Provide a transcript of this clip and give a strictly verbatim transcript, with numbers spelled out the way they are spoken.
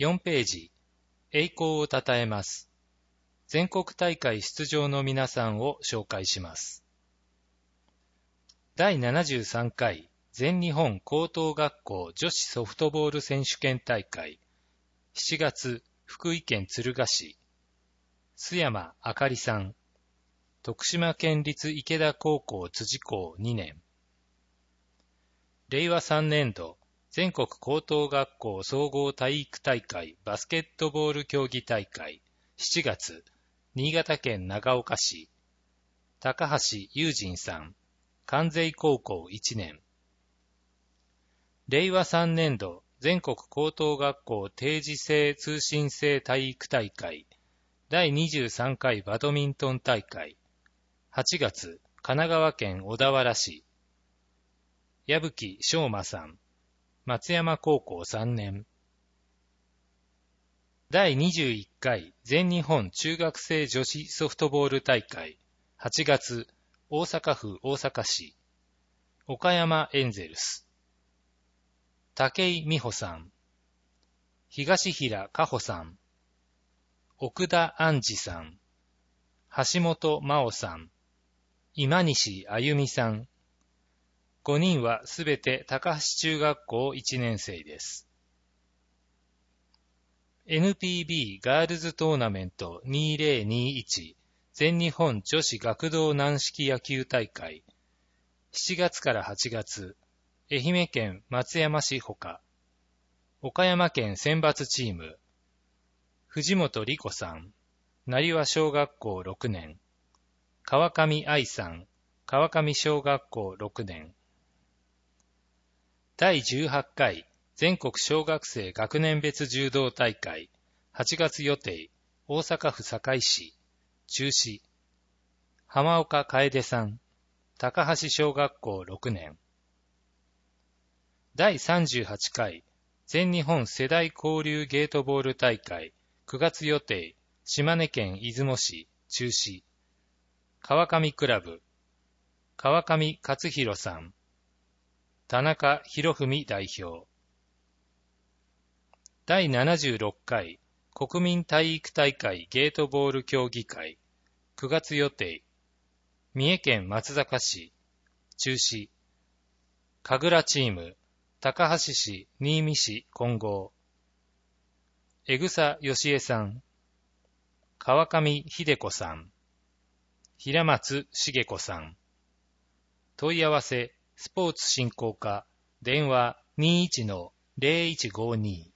よんページ、栄光をたたえます。全国大会出場の皆さんを紹介します。だいななじゅうさんかい全日本高等学校女子ソフトボール選手権大会。しちがつ、福井県敦賀市。須山あかりさん。徳島県立池田高校辻校にねん。れいわさんねんど、全国高等学校総合体育大会バスケットボール競技大会。しちがつ、新潟県長岡市。高橋友人さん。関西高校いちねん。れいわさんねんど、全国高等学校定時制通信制体育大会。だいにじゅうさんかいバドミントン大会。はちがつ、神奈川県小田原市。矢吹翔馬さん。松山高校さんねん。だいにじゅういっかい全日本中学生女子ソフトボール大会。はちがつ、大阪府大阪市。岡山エンゼルス。武井美穂さん。東平加穂さん。奥田杏二さん。橋本真央さん。今西あゆみさん。ごにんはすべて高橋中学校いちねん生です。エヌピービー ガールズトーナメントにせんにじゅういち全日本女子学童軟式野球大会。しちがつからはちがつ、愛媛県松山市ほか。岡山県選抜チーム。藤本理子さん。成羽小学校ろくねん。川上愛さん。川上小学校ろくねん。だいじゅうはちかい全国小学生学年別柔道大会。はちがつ予定。大阪府堺市。中止。浜岡楓さん。高橋小学校ろくねん。だいさんじゅうはちかい全日本世代交流ゲートボール大会。くがつ予定。島根県出雲市。中止。川上クラブ。川上勝弘さん。田中博文代表。だいななじゅうろっかい国民体育大会ゲートボール競技会。くがつ予定。三重県松阪市。中止。神楽チーム。高橋市、新見市混合。江草義恵さん。川上秀子さん。平松茂子さん。問い合わせ、スポーツ振興課、電話 にじゅういちのゼロいちごに。